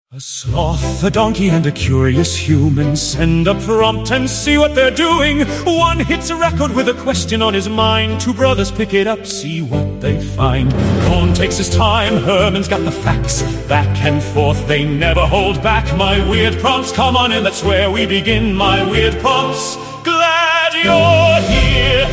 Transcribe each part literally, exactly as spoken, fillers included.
A sloth, a donkey, and a curious human send a prompt and see what they're doing. One hits a record with a question on his mind. Two brothers pick it up, see what they find. Cohn takes his time, Herman's got the facts. Back and forth, they never hold back. My weird prompts, come on in, that's where we begin. My weird prompts, glad you're here.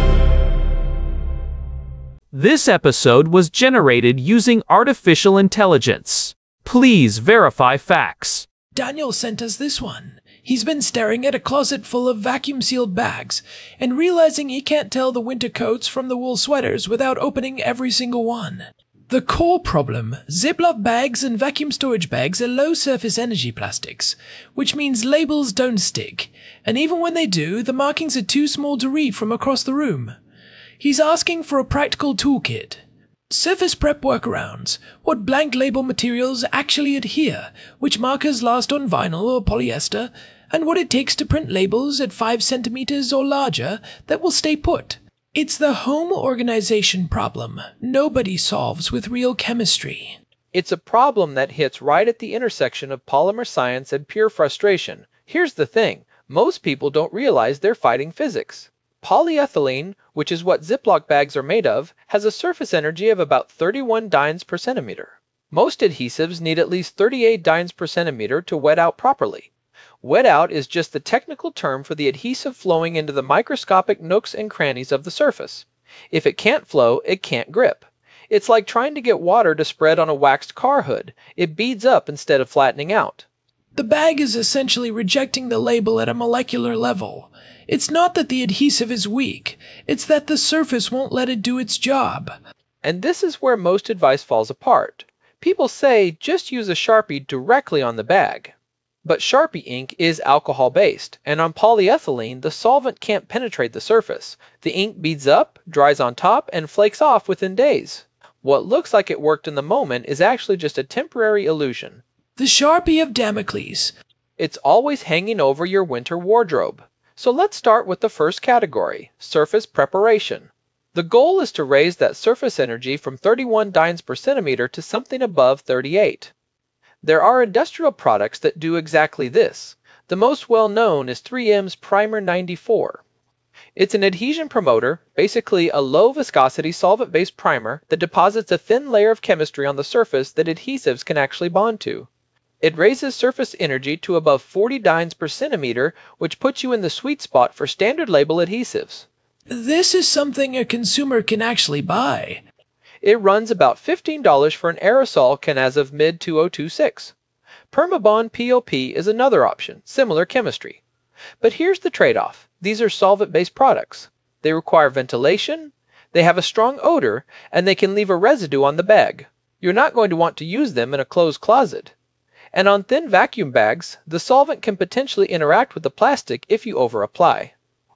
This episode was generated using artificial intelligence. Please verify facts. Daniel sent us this one. He's been staring at a closet full of vacuum-sealed bags and realizing he can't tell the winter coats from the wool sweaters without opening every single one. The core problem: Ziploc bags and vacuum storage bags are low-surface energy plastics, which means labels don't stick, and even when they do, the markings are too small to read from across the room. He's asking for a practical toolkit. Surface prep workarounds, what blank label materials actually adhere, which markers last on vinyl or polyester, and what it takes to print labels at five centimeters or larger that will stay put. It's the home organization problem nobody solves with real chemistry. It's a problem that hits right at the intersection of polymer science and pure frustration. Here's the thing, most people don't realize they're fighting physics. Polyethylene, which is what Ziploc bags are made of, has a surface energy of about thirty-one dynes per centimeter. Most adhesives need at least thirty-eight dynes per centimeter to wet out properly. Wet out is just the technical term for the adhesive flowing into the microscopic nooks and crannies of the surface. If it can't flow, it can't grip. It's like trying to get water to spread on a waxed car hood. It beads up instead of flattening out. The bag is essentially rejecting the label at a molecular level. It's not that the adhesive is weak, it's that the surface won't let it do its job. And this is where most advice falls apart. People say just use a Sharpie directly on the bag. But Sharpie ink is alcohol-based, and on polyethylene, the solvent can't penetrate the surface. The ink beads up, dries on top, and flakes off within days. What looks like it worked in the moment is actually just a temporary illusion. The Sharpie of Damocles. It's always hanging over your winter wardrobe. So let's start with the first category, surface preparation. The goal is to raise that surface energy from thirty-one dynes per centimeter to something above thirty-eight. There are industrial products that do exactly this. The most well-known is three M's Primer ninety-four. It's an adhesion promoter, basically a low-viscosity solvent-based primer that deposits a thin layer of chemistry on the surface that adhesives can actually bond to. It raises surface energy to above forty dynes per centimeter, which puts you in the sweet spot for standard label adhesives. This is something a consumer can actually buy. It runs about fifteen dollars for an aerosol can as of mid twenty twenty-six. Permabond P L P is another option, similar chemistry. But here's the trade-off. These are solvent-based products. They require ventilation, they have a strong odor, and they can leave a residue on the bag. You're not going to want to use them in a closed closet. And on thin vacuum bags, the solvent can potentially interact with the plastic if you over-apply.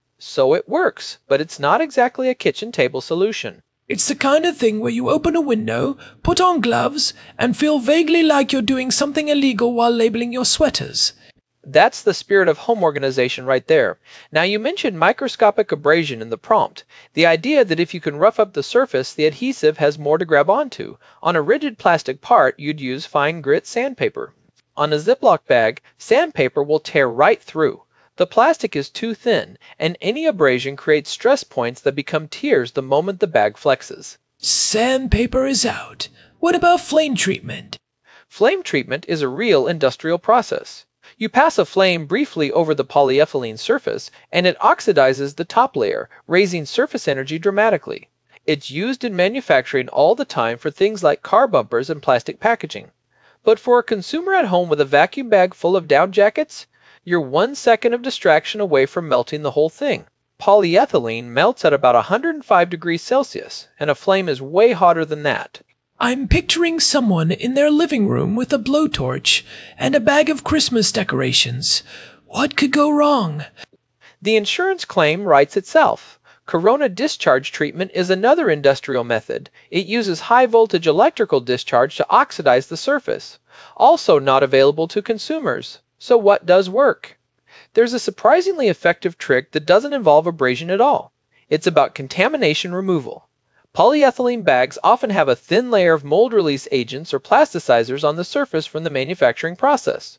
So it works, but it's not exactly a kitchen table solution. It's the kind of thing where you open a window, put on gloves, and feel vaguely like you're doing something illegal while labeling your sweaters. That's the spirit of home organization right there. Now, you mentioned microscopic abrasion in the prompt. The idea that if you can rough up the surface, the adhesive has more to grab onto. On a rigid plastic part, you'd use fine grit sandpaper. On a Ziploc bag, sandpaper will tear right through. The plastic is too thin, and any abrasion creates stress points that become tears the moment the bag flexes. Sandpaper is out. What about flame treatment? Flame treatment is a real industrial process. You pass a flame briefly over the polyethylene surface, and it oxidizes the top layer, raising surface energy dramatically. It's used in manufacturing all the time for things like car bumpers and plastic packaging. But for a consumer at home with a vacuum bag full of down jackets, you're one second of distraction away from melting the whole thing. Polyethylene melts at about one hundred five degrees Celsius, and a flame is way hotter than that. I'm picturing someone in their living room with a blowtorch and a bag of Christmas decorations. What could go wrong? The insurance claim writes itself. Corona discharge treatment is another industrial method. It uses high-voltage electrical discharge to oxidize the surface. Also not available to consumers. So what does work? There's a surprisingly effective trick that doesn't involve abrasion at all. It's about contamination removal. Polyethylene bags often have a thin layer of mold release agents or plasticizers on the surface from the manufacturing process.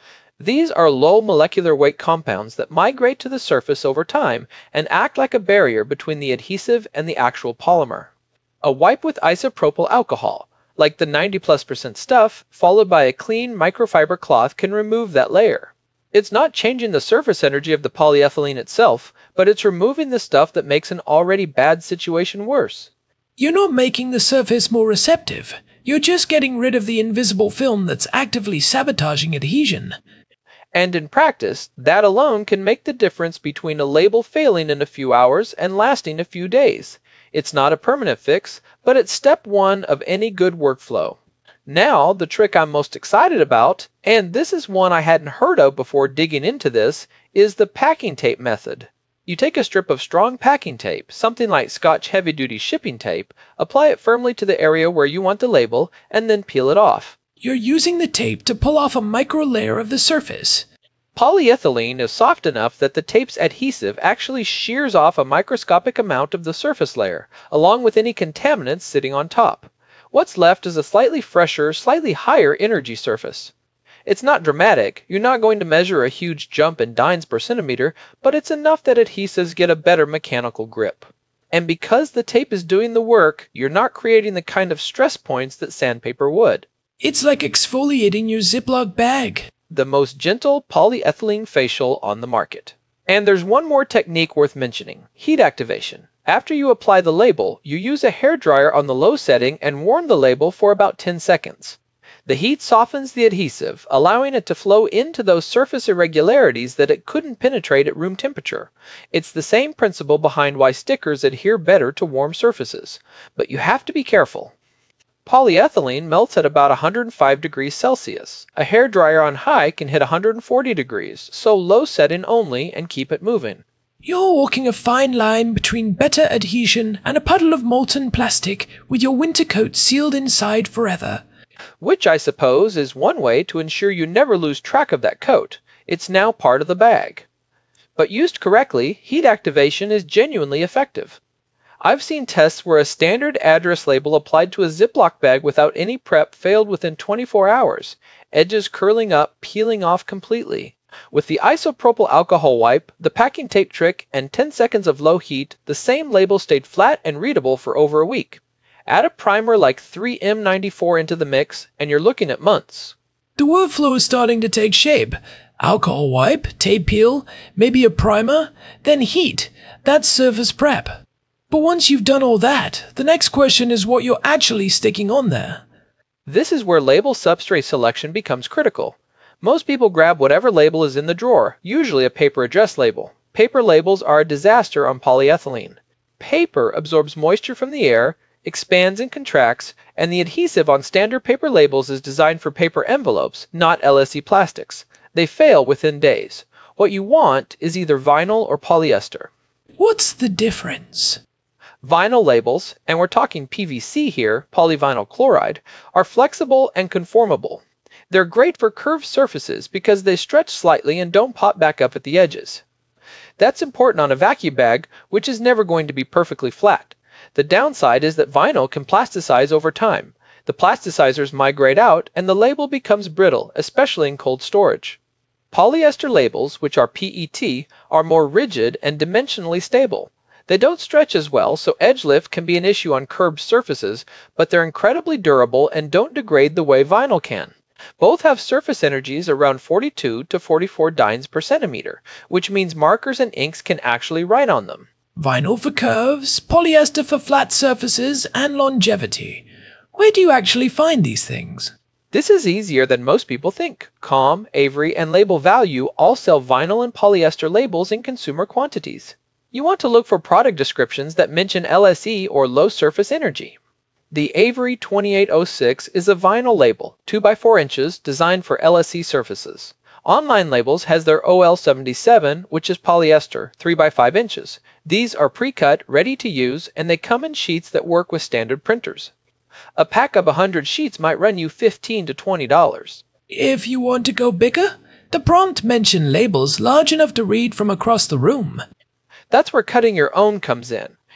These are low molecular weight compounds that migrate to the surface over time and act like a barrier between the adhesive and the actual polymer. A wipe with isopropyl alcohol, like the ninety plus percent stuff, followed by a clean microfiber cloth, can remove that layer. It's not changing the surface energy of the polyethylene itself, but it's removing the stuff that makes an already bad situation worse. You're not making the surface more receptive. You're just getting rid of the invisible film that's actively sabotaging adhesion. And in practice, that alone can make the difference between a label failing in a few hours and lasting a few days. It's not a permanent fix, but it's step one of any good workflow. Now, the trick I'm most excited about, and this is one I hadn't heard of before digging into this, is the packing tape method. You take a strip of strong packing tape, something like Scotch heavy-duty shipping tape, apply it firmly to the area where you want the label, and then peel it off. You're using the tape to pull off a micro layer of the surface. Polyethylene is soft enough that the tape's adhesive actually shears off a microscopic amount of the surface layer, along with any contaminants sitting on top. What's left is a slightly fresher, slightly higher energy surface. It's not dramatic, you're not going to measure a huge jump in dynes per centimeter, but it's enough that adhesives get a better mechanical grip. And because the tape is doing the work, you're not creating the kind of stress points that sandpaper would. It's like exfoliating your Ziploc bag. The most gentle polyethylene facial on the market. And there's one more technique worth mentioning, heat activation. After you apply the label, you use a hairdryer on the low setting and warm the label for about ten seconds. The heat softens the adhesive, allowing it to flow into those surface irregularities that it couldn't penetrate at room temperature. It's the same principle behind why stickers adhere better to warm surfaces. But you have to be careful. Polyethylene melts at about one hundred five degrees Celsius. A hairdryer on high can hit one hundred forty degrees, so low setting only and keep it moving. You're walking a fine line between better adhesion and a puddle of molten plastic with your winter coat sealed inside forever. Which, I suppose, is one way to ensure you never lose track of that coat. It's now part of the bag. But used correctly, heat activation is genuinely effective. I've seen tests where a standard address label applied to a Ziploc bag without any prep failed within twenty-four hours, edges curling up, peeling off completely. With the isopropyl alcohol wipe, the packing tape trick, and ten seconds of low heat, the same label stayed flat and readable for over a week. Add a primer like three M ninety-four into the mix, and you're looking at months. The workflow is starting to take shape. Alcohol wipe, tape peel, maybe a primer, then heat. That's surface prep. But once you've done all that, the next question is what you're actually sticking on there. This is where label substrate selection becomes critical. Most people grab whatever label is in the drawer, usually a paper address label. Paper labels are a disaster on polyethylene. Paper absorbs moisture from the air, expands and contracts, and the adhesive on standard paper labels is designed for paper envelopes, not L S E plastics. They fail within days. What you want is either vinyl or polyester. What's the difference? Vinyl labels, and we're talking P V C here, polyvinyl chloride, are flexible and conformable. They're great for curved surfaces because they stretch slightly and don't pop back up at the edges. That's important on a vacuum bag, which is never going to be perfectly flat. The downside is that vinyl can plasticize over time. The plasticizers migrate out and the label becomes brittle, especially in cold storage. Polyester labels, which are P E T, are more rigid and dimensionally stable. They don't stretch as well, so edge lift can be an issue on curved surfaces, but they're incredibly durable and don't degrade the way vinyl can. Both have surface energies around forty-two to forty-four dynes per centimeter, which means markers and inks can actually write on them. Vinyl for curves, polyester for flat surfaces, and longevity. Where do you actually find these things? This is easier than most people think. Com, Avery, and Label Value all sell vinyl and polyester labels in consumer quantities. You want to look for product descriptions that mention L S E or low surface energy. The Avery twenty-eight oh six is a vinyl label, two by four inches, designed for L S E surfaces. Online Labels has their O L seventy-seven, which is polyester, three by five inches. These are pre-cut, ready to use, and they come in sheets that work with standard printers. A pack of one hundred sheets might run you fifteen to twenty dollars. If you want to go bigger, the prompt mentioned labels large enough to read from across the room. That's where cutting your own comes in.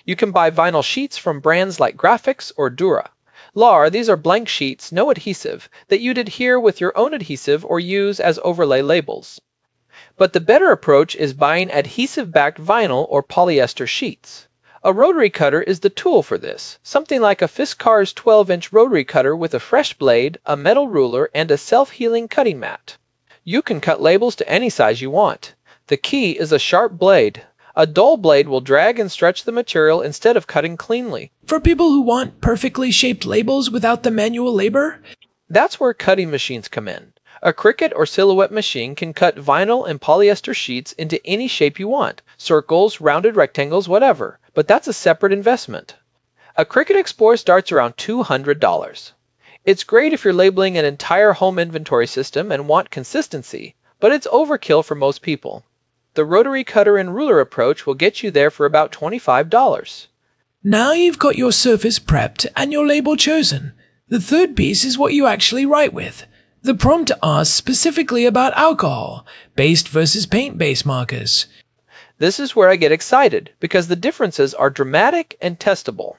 You can buy vinyl sheets from brands like Graphics or Dura. L A R, these are blank sheets, no adhesive, that you'd adhere with your own adhesive or use as overlay labels. But the better approach is buying adhesive-backed vinyl or polyester sheets. A rotary cutter is the tool for this, something like a Fiskars twelve inch rotary cutter with a fresh blade, a metal ruler, and a self-healing cutting mat. You can cut labels to any size you want. The key is a sharp blade. A dull blade will drag and stretch the material instead of cutting cleanly. For people who want perfectly shaped labels without the manual labor? That's where cutting machines come in. A Cricut or Silhouette machine can cut vinyl and polyester sheets into any shape you want, circles, rounded rectangles, whatever, but that's a separate investment. A Cricut Explorer starts around two hundred dollars. It's great if you're labeling an entire home inventory system and want consistency, but it's overkill for most people. The rotary cutter and ruler approach will get you there for about twenty-five dollars. Now you've got your surface prepped and your label chosen. The third piece is what you actually write with. The prompt asks specifically about alcohol-based versus paint-based markers. This is where I get excited, because the differences are dramatic and testable.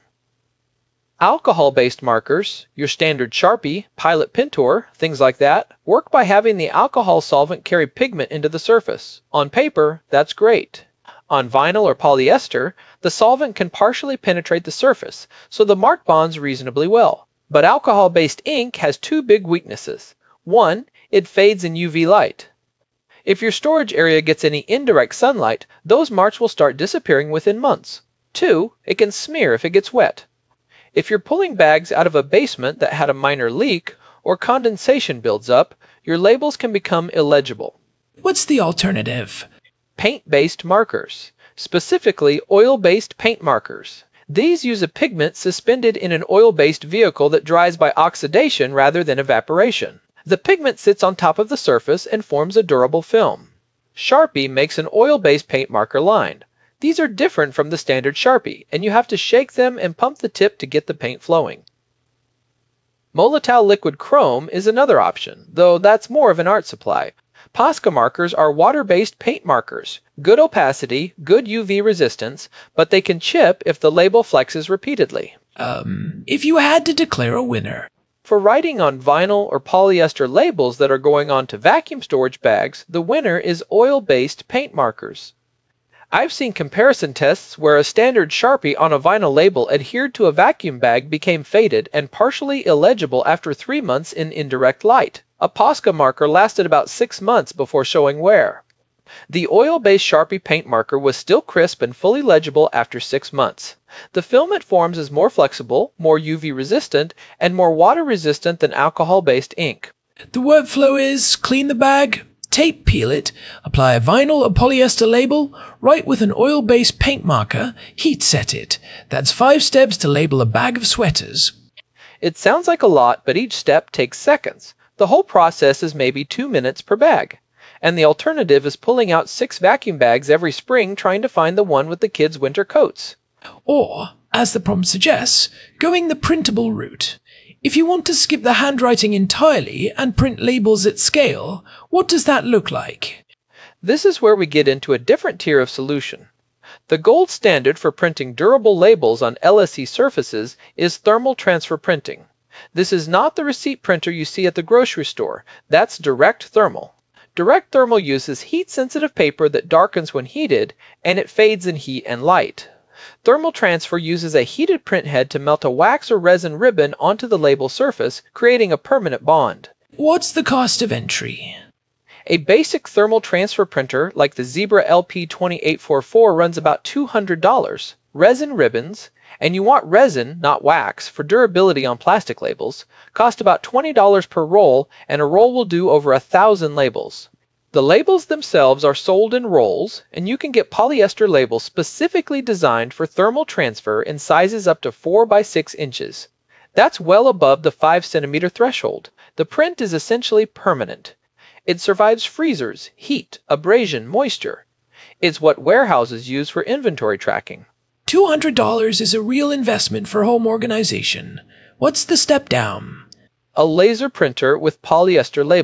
Alcohol-based markers, your standard Sharpie, Pilot Pintor, things like that, work by having the alcohol solvent carry pigment into the surface. On paper, that's great. On vinyl or polyester, the solvent can partially penetrate the surface, so the mark bonds reasonably well. But alcohol-based ink has two big weaknesses. One, it fades in U V light. If your storage area gets any indirect sunlight, those marks will start disappearing within months. Two, it can smear if it gets wet. If you're pulling bags out of a basement that had a minor leak or condensation builds up, your labels can become illegible. What's the alternative? Paint-based markers, specifically oil-based paint markers. These use a pigment suspended in an oil-based vehicle that dries by oxidation rather than evaporation. The pigment sits on top of the surface and forms a durable film. Sharpie makes an oil-based paint marker line. These are different from the standard Sharpie, and you have to shake them and pump the tip to get the paint flowing. Molotow Liquid Chrome is another option, though that's more of an art supply. Posca markers are water-based paint markers. Good opacity, good U V resistance, but they can chip if the label flexes repeatedly. Um, if you had to declare a winner. For writing on vinyl or polyester labels that are going on to vacuum storage bags, the winner is oil-based paint markers. I've seen comparison tests where a standard Sharpie on a vinyl label adhered to a vacuum bag became faded and partially illegible after three months in indirect light. A Posca marker lasted about six months before showing wear. The oil-based Sharpie paint marker was still crisp and fully legible after six months. The film it forms is more flexible, more U V resistant, and more water resistant than alcohol-based ink. The workflow is clean the bag, tape peel it, apply a vinyl or polyester label, write with an oil-based paint marker, heat set it. That's five steps to label a bag of sweaters. It sounds like a lot, but each step takes seconds. The whole process is maybe two minutes per bag. And the alternative is pulling out six vacuum bags every spring trying to find the one with the kids' winter coats. Or, as the prompt suggests, going the printable route. If you want to skip the handwriting entirely and print labels at scale, what does that look like? This is where we get into a different tier of solution. The gold standard for printing durable labels on L S E surfaces is thermal transfer printing. This is not the receipt printer you see at the grocery store. That's direct thermal. Direct thermal uses heat-sensitive paper that darkens when heated, and it fades in heat and light. Thermal transfer uses a heated print head to melt a wax or resin ribbon onto the label surface, creating a permanent bond. What's the cost of entry? A basic thermal transfer printer like the Zebra L P twenty-eight forty-four runs about two hundred dollars. Resin ribbons, and you want resin, not wax, for durability on plastic labels, cost about twenty dollars per roll, and a roll will do over a thousand labels. The labels themselves are sold in rolls, and you can get polyester labels specifically designed for thermal transfer in sizes up to four by six inches. That's well above the five centimeter threshold. The print is essentially permanent. It survives freezers, heat, abrasion, moisture. It's what warehouses use for inventory tracking. two hundred dollars is a real investment for home organization. What's the step down? A laser printer with polyester labels.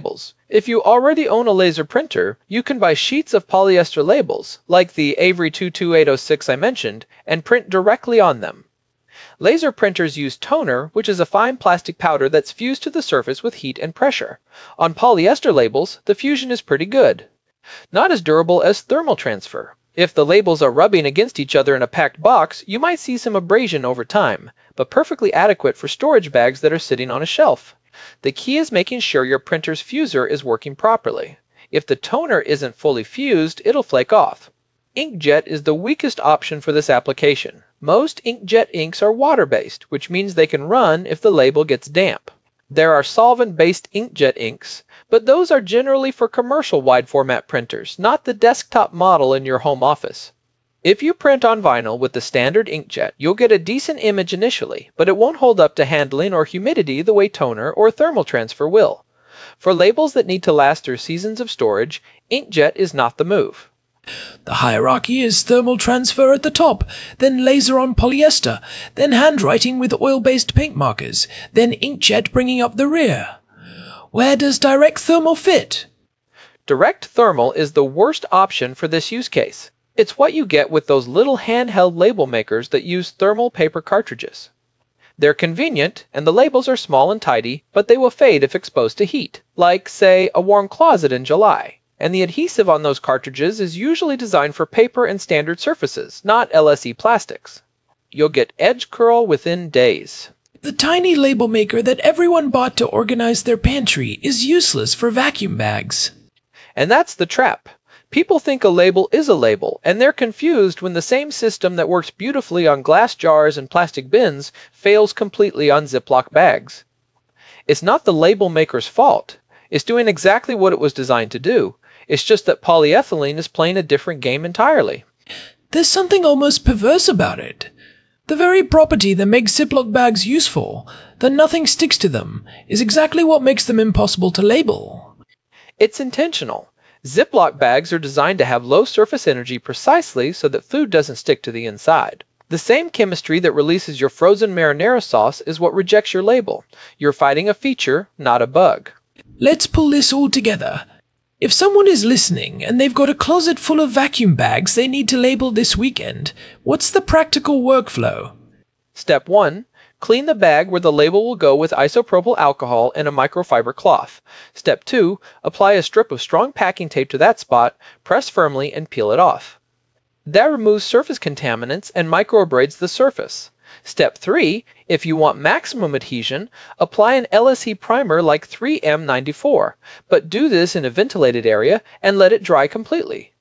If you already own a laser printer, you can buy sheets of polyester labels, like the Avery two two eight oh six I mentioned, and print directly on them. Laser printers use toner, which is a fine plastic powder that's fused to the surface with heat and pressure. On polyester labels, the fusion is pretty good. Not as durable as thermal transfer. If the labels are rubbing against each other in a packed box, you might see some abrasion over time, but perfectly adequate for storage bags that are sitting on a shelf. The key is making sure your printer's fuser is working properly. If the toner isn't fully fused, it'll flake off. Inkjet is the weakest option for this application. Most inkjet inks are water-based, which means they can run if the label gets damp. There are solvent-based inkjet inks, but those are generally for commercial wide-format printers, not the desktop model in your home office. If you print on vinyl with the standard inkjet, you'll get a decent image initially, but it won't hold up to handling or humidity the way toner or thermal transfer will. For labels that need to last through seasons of storage, inkjet is not the move. The hierarchy is thermal transfer at the top, then laser on polyester, then handwriting with oil-based paint markers, then inkjet bringing up the rear. Where does direct thermal fit? Direct thermal is the worst option for this use case. It's what you get with those little handheld label makers that use thermal paper cartridges. They're convenient, and the labels are small and tidy, but they will fade if exposed to heat, like, say, a warm closet in July. And the adhesive on those cartridges is usually designed for paper and standard surfaces, not L S E plastics. You'll get edge curl within days. The tiny label maker that everyone bought to organize their pantry is useless for vacuum bags. And that's the trap. People think a label is a label, and they're confused when the same system that works beautifully on glass jars and plastic bins fails completely on Ziploc bags. It's not the label maker's fault. It's doing exactly what it was designed to do. It's just that polyethylene is playing a different game entirely. There's something almost perverse about it. The very property that makes Ziploc bags useful, that nothing sticks to them, is exactly what makes them impossible to label. It's intentional. Ziploc bags are designed to have low surface energy precisely so that food doesn't stick to the inside. The same chemistry that releases your frozen marinara sauce is what rejects your label. You're fighting a feature, not a bug. Let's pull this all together. If someone is listening and they've got a closet full of vacuum bags they need to label this weekend, what's the practical workflow? Step one. Clean the bag where the label will go with isopropyl alcohol and a microfiber cloth. Step two. Apply a strip of strong packing tape to that spot, press firmly, and peel it off. That removes surface contaminants and microabrades the surface. Step three. If you want maximum adhesion, apply an L S E primer like three M ninety-four, but do this in a ventilated area and let it dry completely.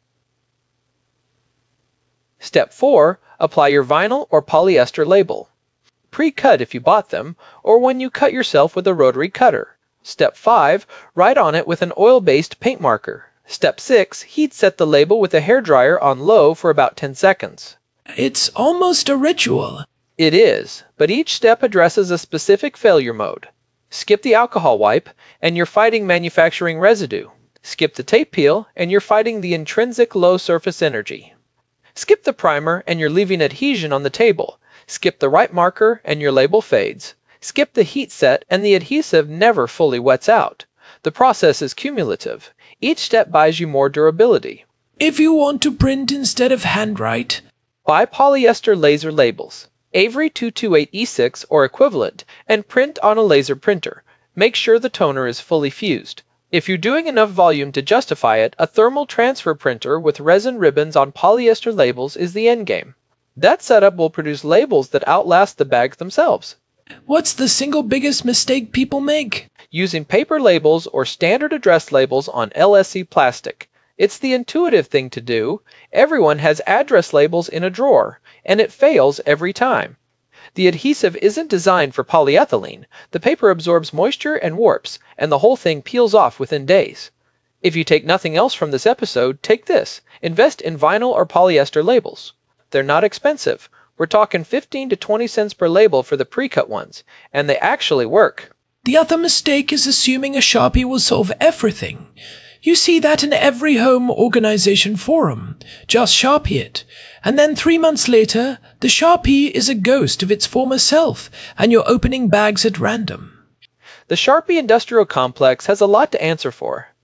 Step four. Apply your vinyl or polyester label. Pre-cut if you bought them, or when you cut yourself with a rotary cutter. Step five. Write on it with an oil-based paint marker. Step six. Heat set the label with a hairdryer on low for about ten seconds. It's almost a ritual. It is, but each step addresses a specific failure mode. Skip the alcohol wipe, and you're fighting manufacturing residue. Skip the tape peel, and you're fighting the intrinsic low surface energy. Skip the primer, and you're leaving adhesion on the table. Skip the right marker, and your label fades. Skip the heat set, and the adhesive never fully wets out. The process is cumulative. Each step buys you more durability. If you want to print instead of handwrite, buy polyester laser labels. Avery two two eight E six or equivalent, and print on a laser printer. Make sure the toner is fully fused. If you're doing enough volume to justify it, a thermal transfer printer with resin ribbons on polyester labels is the endgame. That setup will produce labels that outlast the bags themselves. What's the single biggest mistake people make? Using paper labels or standard address labels on L S E plastic. It's the intuitive thing to do. Everyone has address labels in a drawer, and it fails every time. The adhesive isn't designed for polyethylene. The paper absorbs moisture and warps, and the whole thing peels off within days. If you take nothing else from this episode, take this. Invest in vinyl or polyester labels. They're not expensive. We're talking fifteen to twenty cents per label for the pre-cut ones, and they actually work. The other mistake is assuming a Sharpie will solve everything. You see that in every home organization forum. Just Sharpie it. And then three months later, the Sharpie is a ghost of its former self, and you're opening bags at random. The Sharpie industrial complex has a lot to answer for.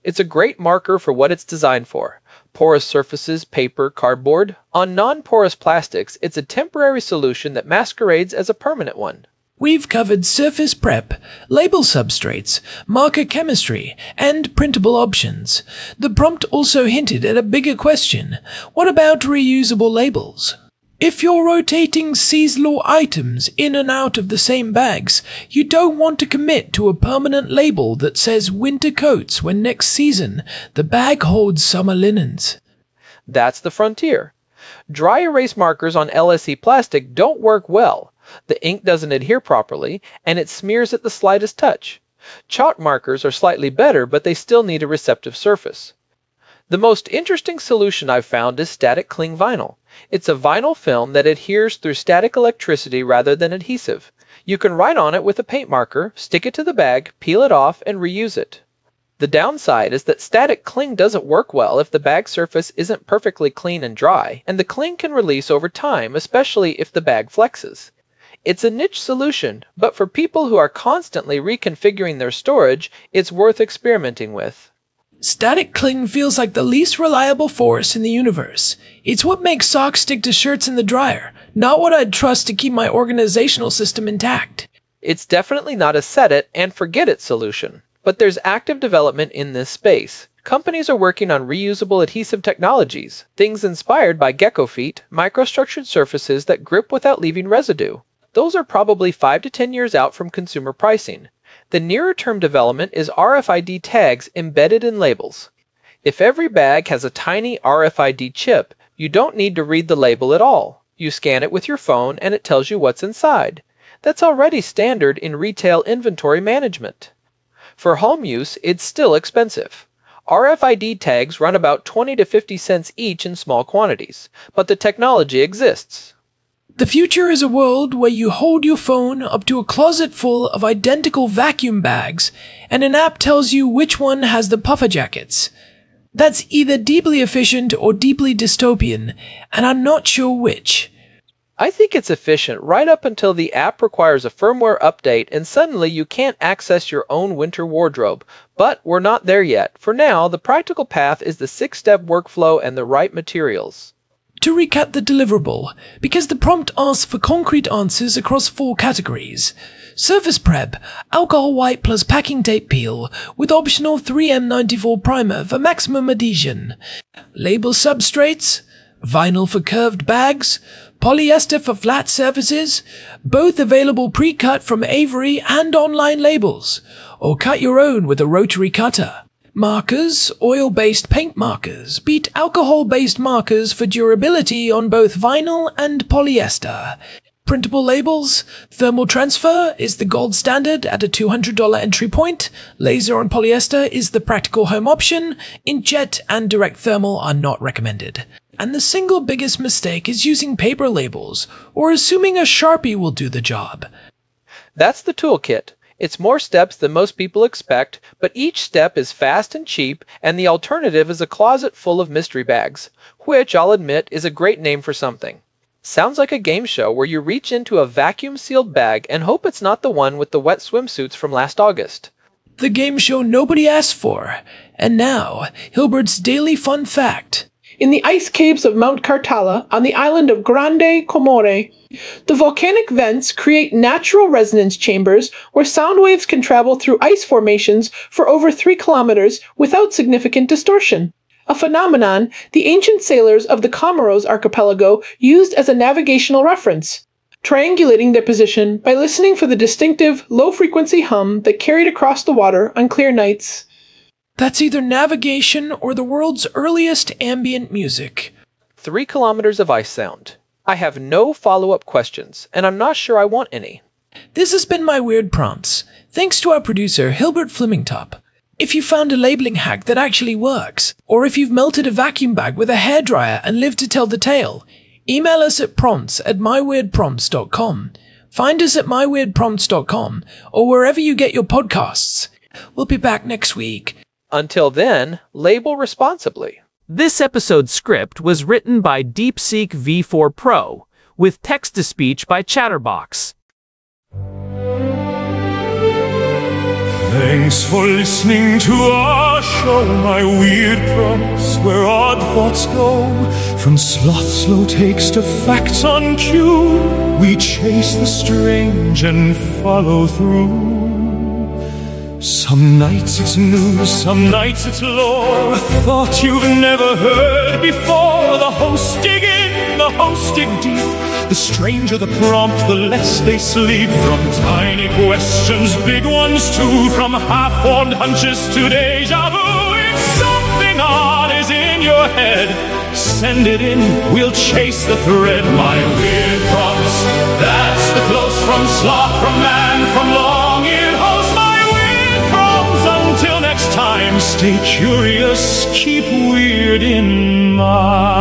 It's a great marker for what it's designed for. Porous surfaces, paper, cardboard. On non-porous plastics, it's a temporary solution that masquerades as a permanent one. We've covered surface prep, label substrates, marker chemistry, and printable options. The prompt also hinted at a bigger question. What about reusable labels? If you're rotating seasonal items in and out of the same bags, you don't want to commit to a permanent label that says winter coats when next season the bag holds summer linens. That's the frontier. Dry erase markers on L S E plastic don't work well. The ink doesn't adhere properly, and it smears at the slightest touch. Chalk markers are slightly better, but they still need a receptive surface. The most interesting solution I've found is static cling vinyl. It's a vinyl film that adheres through static electricity rather than adhesive. You can write on it with a paint marker, stick it to the bag, peel it off, and reuse it. The downside is that static cling doesn't work well if the bag surface isn't perfectly clean and dry, and the cling can release over time, especially if the bag flexes. It's a niche solution, but for people who are constantly reconfiguring their storage, it's worth experimenting with. Static cling feels like the least reliable force in the universe. It's what makes socks stick to shirts in the dryer, not what I'd trust to keep my organizational system intact. It's definitely not a set it and forget it solution, but there's active development in this space. Companies are working on reusable adhesive technologies, things inspired by gecko feet, microstructured surfaces that grip without leaving residue. Those are probably five to ten years out from consumer pricing. The nearer-term development is R F I D tags embedded in labels. If every bag has a tiny R F I D chip, you don't need to read the label at all. You scan it with your phone and it tells you what's inside. That's already standard in retail inventory management. For home use, it's still expensive. R F I D tags run about twenty to fifty cents each in small quantities, but the technology exists. The future is a world where you hold your phone up to a closet full of identical vacuum bags, and an app tells you which one has the puffer jackets. That's either deeply efficient or deeply dystopian, and I'm not sure which. I think it's efficient right up until the app requires a firmware update and suddenly you can't access your own winter wardrobe. But we're not there yet. For now, the practical path is the six-step workflow and the right materials. To recap the deliverable, because the prompt asks for concrete answers across four categories. Surface prep, alcohol white plus packing tape peel, with optional three M ninety-four primer for maximum adhesion. Label substrates, vinyl for curved bags, polyester for flat surfaces, both available pre-cut from Avery and online labels, or cut your own with a rotary cutter. Markers, oil-based paint markers, beat alcohol-based markers for durability on both vinyl and polyester. Printable labels, thermal transfer is the gold standard at a two hundred dollars entry point, laser on polyester is the practical home option, inkjet and direct thermal are not recommended. And the single biggest mistake is using paper labels, or assuming a Sharpie will do the job. That's the toolkit. It's more steps than most people expect, but each step is fast and cheap, and the alternative is a closet full of mystery bags, which, I'll admit, is a great name for something. Sounds like a game show where you reach into a vacuum-sealed bag and hope it's not the one with the wet swimsuits from last August. The game show nobody asked for. And now, Hilbert's daily fun fact. In the ice caves of Mount Cartala, on the island of Grande Comore, the volcanic vents create natural resonance chambers where sound waves can travel through ice formations for over three kilometers without significant distortion. A phenomenon the ancient sailors of the Comoros archipelago used as a navigational reference, triangulating their position by listening for the distinctive, low-frequency hum that carried across the water on clear nights. That's either navigation or the world's earliest ambient music. Three kilometers of ice sound. I have no follow-up questions, and I'm not sure I want any. This has been My Weird Prompts. Thanks to our producer, Hilbert Flemingtop. If you found a labeling hack that actually works, or if you've melted a vacuum bag with a hairdryer and lived to tell the tale, email us at prompts at my weird prompts dot com. Find us at my weird prompts dot com, or wherever you get your podcasts. We'll be back next week. Until then, label responsibly. This episode's script was written by DeepSeek V four Pro, with text-to-speech by Chatterbox. Thanks for listening to our show my weird prompts where odd thoughts go. From sloth slow takes to facts on cue, we chase the strange and follow through. Some nights it's news, some nights it's lore, a thought you've never heard before. The hosts dig in, the hosts dig deep. The stranger the prompt, the less they sleep. From tiny questions, big ones too. From half-formed hunches to deja vu. If something odd is in your head, send it in, we'll chase the thread. My weird prompts, that's the close from sloth, from man, from long-eared host. My weird prompts, until next time, stay curious, keep weird in mind.